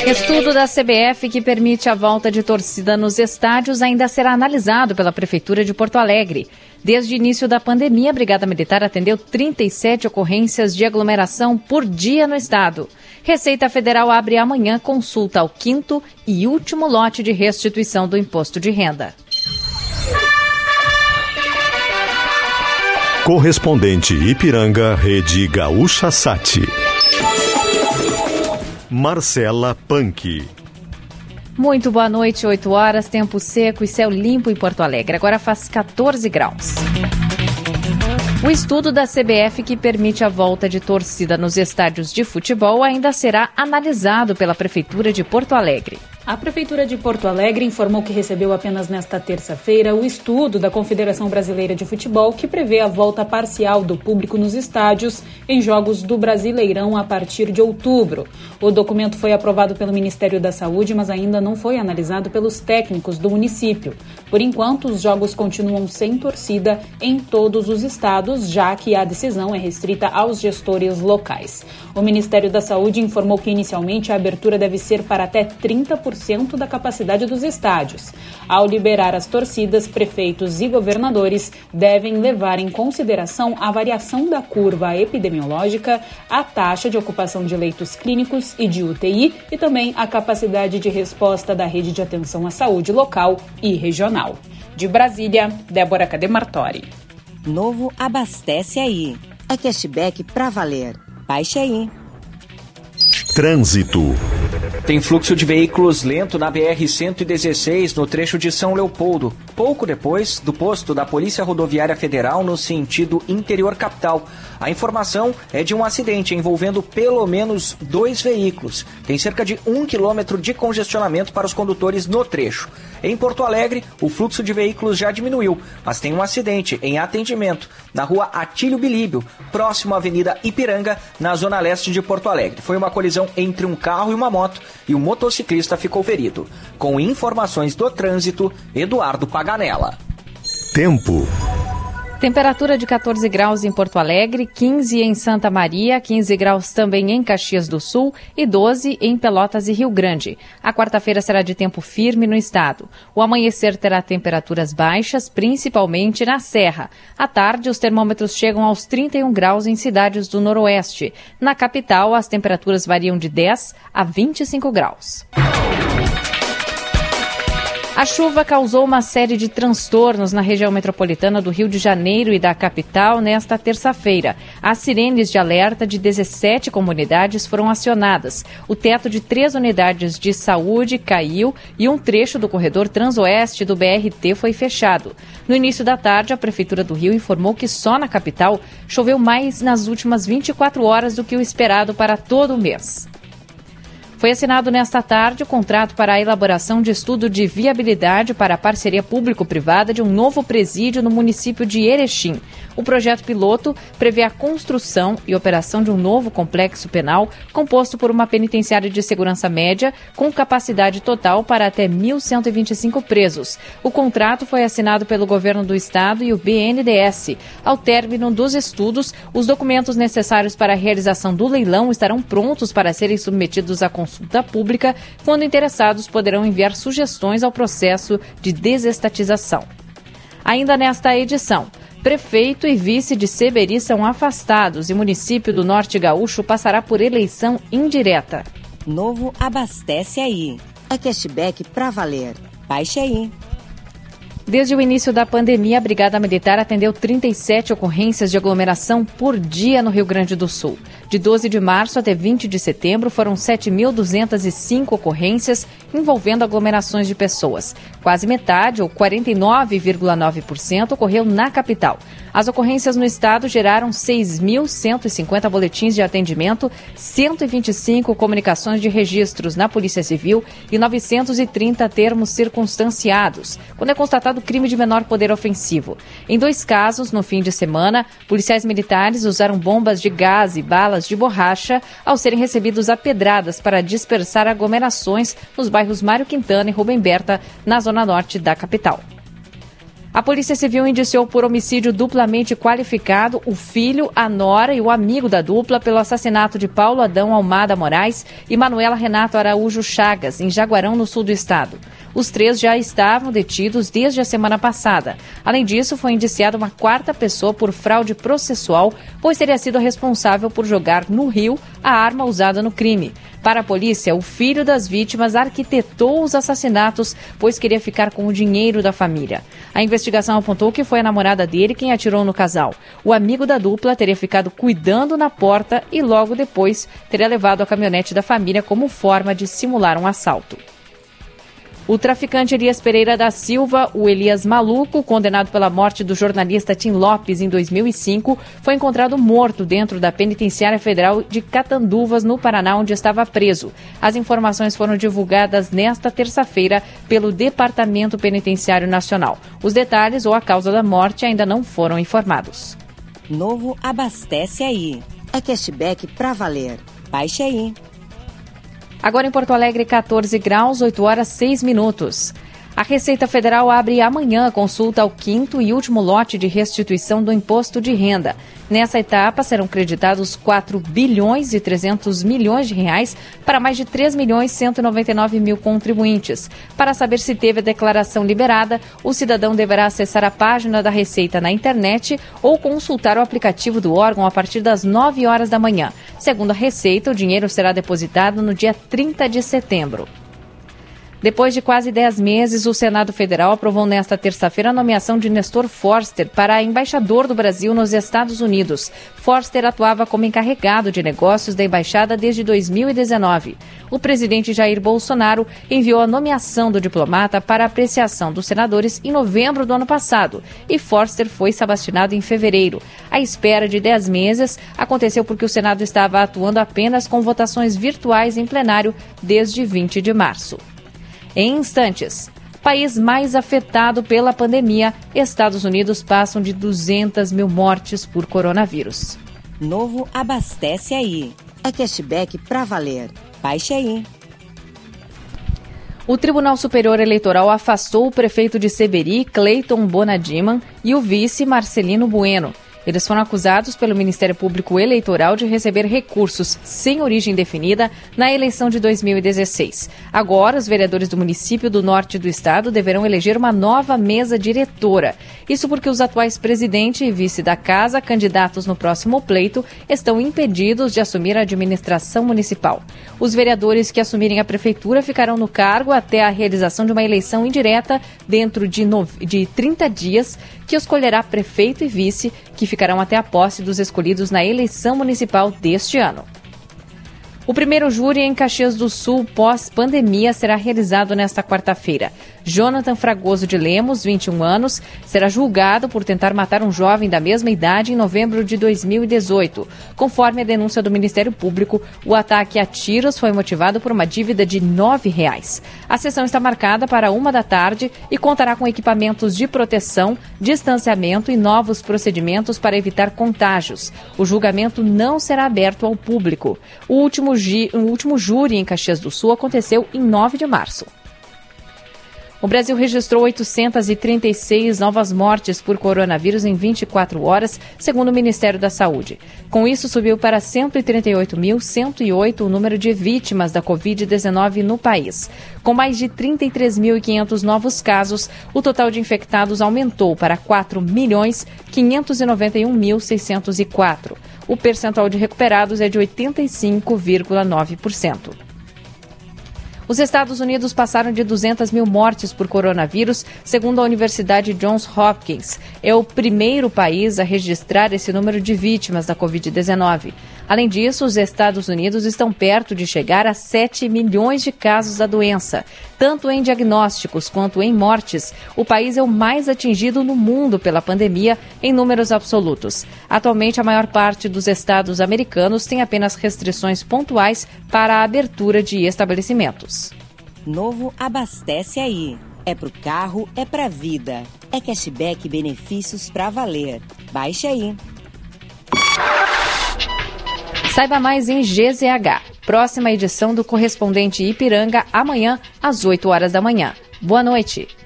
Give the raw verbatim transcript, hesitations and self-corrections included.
Estudo da C B F que permite a volta de torcida nos estádios ainda será analisado pela Prefeitura de Porto Alegre. Desde o início da pandemia, a Brigada Militar atendeu trinta e sete ocorrências de aglomeração por dia no estado. Receita Federal abre amanhã consulta ao quinto e último lote de restituição do imposto de renda. Correspondente Ipiranga, Rede Gaúcha Sat. Marcela Punk. Muito boa noite, oito horas, tempo seco e céu limpo em Porto Alegre. Agora faz catorze graus. O estudo da C B F que permite a volta de torcida nos estádios de futebol ainda será analisado pela Prefeitura de Porto Alegre. A Prefeitura de Porto Alegre informou que recebeu apenas nesta terça-feira o estudo da Confederação Brasileira de Futebol que prevê a volta parcial do público nos estádios em jogos do Brasileirão a partir de outubro. O documento foi aprovado pelo Ministério da Saúde, mas ainda não foi analisado pelos técnicos do município. Por enquanto, os jogos continuam sem torcida em todos os estados, já que a decisão é restrita aos gestores locais. O Ministério da Saúde informou que inicialmente a abertura deve ser para até trinta por cento da capacidade dos estádios. Ao liberar as torcidas, prefeitos e governadores devem levar em consideração a variação da curva epidemiológica, a taxa de ocupação de leitos clínicos e de U T I e também a capacidade de resposta da rede de atenção à saúde local e regional. De Brasília, Débora Cademartori. Novo Abastece Aí. É cashback pra valer. Baixe aí. Trânsito. Tem fluxo de veículos lento na B R cento e dezesseis, no trecho de São Leopoldo, pouco depois do posto da Polícia Rodoviária Federal no sentido interior capital. A informação é de um acidente envolvendo pelo menos dois veículos. Tem cerca de um quilômetro de congestionamento para os condutores no trecho. Em Porto Alegre, o fluxo de veículos já diminuiu, mas tem um acidente em atendimento na rua Atílio Bilíbio, próximo à Avenida Ipiranga, na zona leste de Porto Alegre. Foi uma colisão entre um carro e uma moto e o motociclista ficou ferido. Com informações do trânsito, Eduardo Paganella. Tempo. Temperatura de catorze graus em Porto Alegre, quinze em Santa Maria, quinze graus também em Caxias do Sul e doze em Pelotas e Rio Grande. A quarta-feira será de tempo firme no estado. O amanhecer terá temperaturas baixas, principalmente na Serra. À tarde, os termômetros chegam aos trinta e um graus em cidades do Noroeste. Na capital, as temperaturas variam de dez a vinte e cinco graus. A chuva causou uma série de transtornos na região metropolitana do Rio de Janeiro e da capital nesta terça-feira. As sirenes de alerta de dezessete comunidades foram acionadas. O teto de três unidades de saúde caiu e um trecho do corredor transoeste do B R T foi fechado. No início da tarde, a Prefeitura do Rio informou que só na capital choveu mais nas últimas vinte e quatro horas do que o esperado para todo o mês. Foi assinado nesta tarde o contrato para a elaboração de estudo de viabilidade para a parceria público-privada de um novo presídio no município de Erechim. O projeto piloto prevê a construção e operação de um novo complexo penal composto por uma penitenciária de segurança média com capacidade total para até mil cento e vinte e cinco presos. O contrato foi assinado pelo governo do estado e o B N D E S. Ao término dos estudos, os documentos necessários para a realização do leilão estarão prontos para serem submetidos à consulta pública, quando interessados poderão enviar sugestões ao processo de desestatização. Ainda nesta edição, prefeito e vice de Seberi são afastados e município do Norte Gaúcho passará por eleição indireta. Novo Abastece Aí. É cashback pra valer. Baixe aí. Desde o início da pandemia, a Brigada Militar atendeu trinta e sete ocorrências de aglomeração por dia no Rio Grande do Sul. De doze de março até vinte de setembro, foram sete mil duzentas e cinco ocorrências envolvendo aglomerações de pessoas. Quase metade, ou quarenta e nove vírgula nove por cento, ocorreu na capital. As ocorrências no estado geraram seis mil cento e cinquenta boletins de atendimento, cento e vinte e cinco comunicações de registros na Polícia Civil e novecentos e trinta termos circunstanciados, quando é constatado crime de menor poder ofensivo. Em dois casos, no fim de semana, policiais militares usaram bombas de gás e balas de borracha ao serem recebidos a pedradas para dispersar aglomerações nos bairros Mário Quintana e Rubem Berta, na zona norte da capital. A Polícia Civil indiciou por homicídio duplamente qualificado o filho, a nora e o amigo da dupla pelo assassinato de Paulo Adão Almada Moraes e Manuela Renato Araújo Chagas, em Jaguarão, no sul do estado. Os três já estavam detidos desde a semana passada. Além disso, foi indiciada uma quarta pessoa por fraude processual, pois teria sido responsável por jogar no rio a arma usada no crime. Para a polícia, o filho das vítimas arquitetou os assassinatos, pois queria ficar com o dinheiro da família. A investigação apontou que foi a namorada dele quem atirou no casal. O amigo da dupla teria ficado cuidando na porta e logo depois teria levado a caminhonete da família como forma de simular um assalto. O traficante Elias Pereira da Silva, o Elias Maluco, condenado pela morte do jornalista Tim Lopes em dois mil e cinco, foi encontrado morto dentro da Penitenciária Federal de Catanduvas, no Paraná, onde estava preso. As informações foram divulgadas nesta terça-feira pelo Departamento Penitenciário Nacional. Os detalhes ou a causa da morte ainda não foram informados. Novo Abastece Aí. É cashback pra valer. Baixe aí. Agora em Porto Alegre, catorze graus, oito horas, seis minutos. A Receita Federal abre amanhã a consulta ao quinto e último lote de restituição do imposto de renda. Nessa etapa, serão creditados quatro bilhões e trezentos milhões de reais para mais de três milhões cento e noventa e nove mil contribuintes. Para saber se teve a declaração liberada, o cidadão deverá acessar a página da Receita na internet ou consultar o aplicativo do órgão a partir das nove horas da manhã. Segundo a Receita, o dinheiro será depositado no dia trinta de setembro. Depois de quase dez meses, o Senado Federal aprovou nesta terça-feira a nomeação de Nestor Forster para embaixador do Brasil nos Estados Unidos. Forster atuava como encarregado de negócios da embaixada desde dois mil e dezenove. O presidente Jair Bolsonaro enviou a nomeação do diplomata para apreciação dos senadores em novembro do ano passado e Forster foi sabastinado em fevereiro. A espera de dez meses aconteceu porque o Senado estava atuando apenas com votações virtuais em plenário desde vinte de março. Em instantes, país mais afetado pela pandemia, Estados Unidos passam de duzentas mil mortes por coronavírus. Novo Abastece Aí. É cashback pra valer. Baixe aí. O Tribunal Superior Eleitoral afastou o prefeito de Seberi, Cleiton Bonadiman, e o vice Marcelino Bueno. Eles foram acusados pelo Ministério Público Eleitoral de receber recursos sem origem definida na eleição de dois mil e dezesseis. Agora, os vereadores do município do norte do estado deverão eleger uma nova mesa diretora. Isso porque os atuais presidente e vice da casa, candidatos no próximo pleito, estão impedidos de assumir a administração municipal. Os vereadores que assumirem a prefeitura ficarão no cargo até a realização de uma eleição indireta dentro de, no... de trinta dias, que escolherá prefeito e vice, que ficarão até a posse dos escolhidos na eleição municipal deste ano. O primeiro júri em Caxias do Sul pós-pandemia será realizado nesta quarta-feira. Jonathan Fragoso de Lemos, vinte e um anos, será julgado por tentar matar um jovem da mesma idade em novembro de dois mil e dezoito. Conforme a denúncia do Ministério Público, o ataque a tiros foi motivado por uma dívida de nove reais. A sessão está marcada para uma da tarde e contará com equipamentos de proteção, distanciamento e novos procedimentos para evitar contágios. O julgamento não será aberto ao público. O último O último júri em Caxias do Sul aconteceu em nove de março. O Brasil registrou oitocentas e trinta e seis novas mortes por coronavírus em vinte e quatro horas, segundo o Ministério da Saúde. Com isso, subiu para cento e trinta e oito mil cento e oito o número de vítimas da covid dezenove no país. Com mais de trinta e três mil e quinhentos novos casos, o total de infectados aumentou para quatro milhões quinhentos e noventa e um mil seiscentos e quatro. O percentual de recuperados é de oitenta e cinco vírgula nove por cento. Os Estados Unidos passaram de duzentas mil mortes por coronavírus, segundo a Universidade Johns Hopkins. É o primeiro país a registrar esse número de vítimas da covid dezenove. Além disso, os Estados Unidos estão perto de chegar a sete milhões de casos da doença. Tanto em diagnósticos quanto em mortes, o país é o mais atingido no mundo pela pandemia em números absolutos. Atualmente, a maior parte dos estados americanos tem apenas restrições pontuais para a abertura de estabelecimentos. Novo Abastece Aí. É pro carro, é pra vida. É cashback e benefícios pra valer. Baixe aí. Saiba mais em G Z H. Próxima edição do Correspondente Ipiranga, amanhã, às oito horas da manhã. Boa noite.